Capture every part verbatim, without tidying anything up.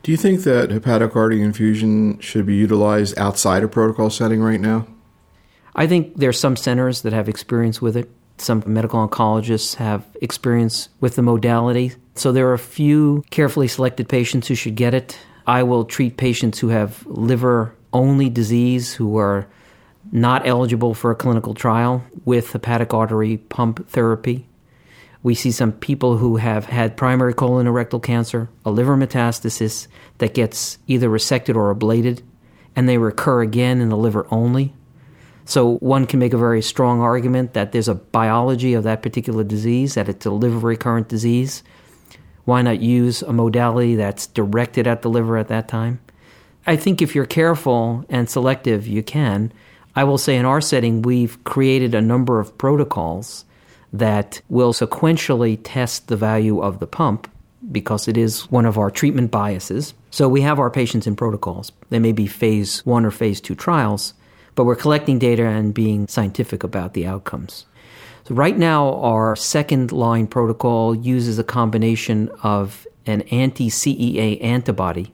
Do you think that hepatic artery infusion should be utilized outside a protocol setting right now? I think there are some centers that have experience with it. Some medical oncologists have experience with the modality. So there are a few carefully selected patients who should get it. I will treat patients who have liver-only disease, who are not eligible for a clinical trial with hepatic artery pump therapy. We see some people who have had primary colorectal cancer, a liver metastasis that gets either resected or ablated, and they recur again in the liver only. So one can make a very strong argument that there's a biology of that particular disease, that it's a liver recurrent disease. Why not use a modality that's directed at the liver at that time? I think if you're careful and selective, you can. I will say in our setting, we've created a number of protocols that will sequentially test the value of the pump because it is one of our treatment biases. So we have our patients in protocols. They may be phase one or phase two trials, but we're collecting data and being scientific about the outcomes. So right now, our second-line protocol uses a combination of an anti-C E A antibody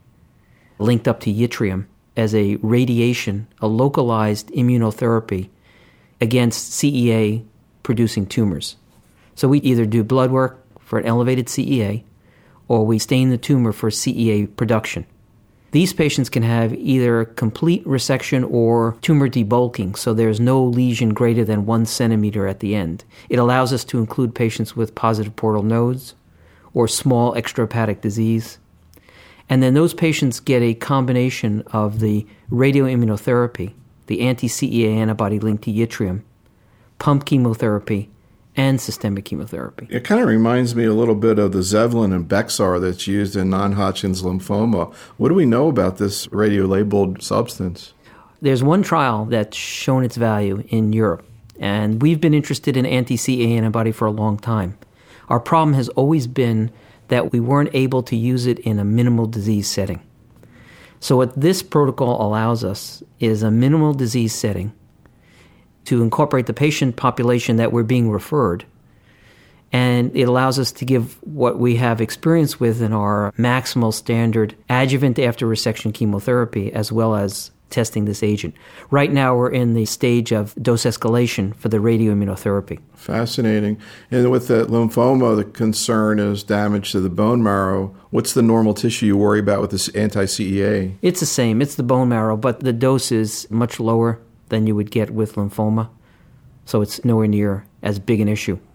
linked up to yttrium as a radiation, a localized immunotherapy against C E A-producing tumors. So we either do blood work for an elevated C E A or we stain the tumor for C E A production. These patients can have either complete resection or tumor debulking, so there's no lesion greater than one centimeter at the end. It allows us to include patients with positive portal nodes or small extrahepatic disease. And then those patients get a combination of the radioimmunotherapy, the anti-C E A antibody linked to yttrium, pump chemotherapy, and systemic chemotherapy. It kind of reminds me a little bit of the Zevalin and Bexar that's used in non-Hodgkin's lymphoma. What do we know about this radio-labeled substance? There's one trial that's shown its value in Europe, and we've been interested in anti-C E A antibody for a long time. Our problem has always been that we weren't able to use it in a minimal disease setting. So what this protocol allows us is a minimal disease setting to incorporate the patient population that we're being referred. And it allows us to give what we have experience with in our maximal standard adjuvant after resection chemotherapy, as well as testing this agent. Right now, we're in the stage of dose escalation for the radioimmunotherapy. Fascinating. And with the lymphoma, the concern is damage to the bone marrow. What's the normal tissue you worry about with this anti-C E A? It's the same. It's the bone marrow, but the dose is much lower than you would get with lymphoma. So it's nowhere near as big an issue.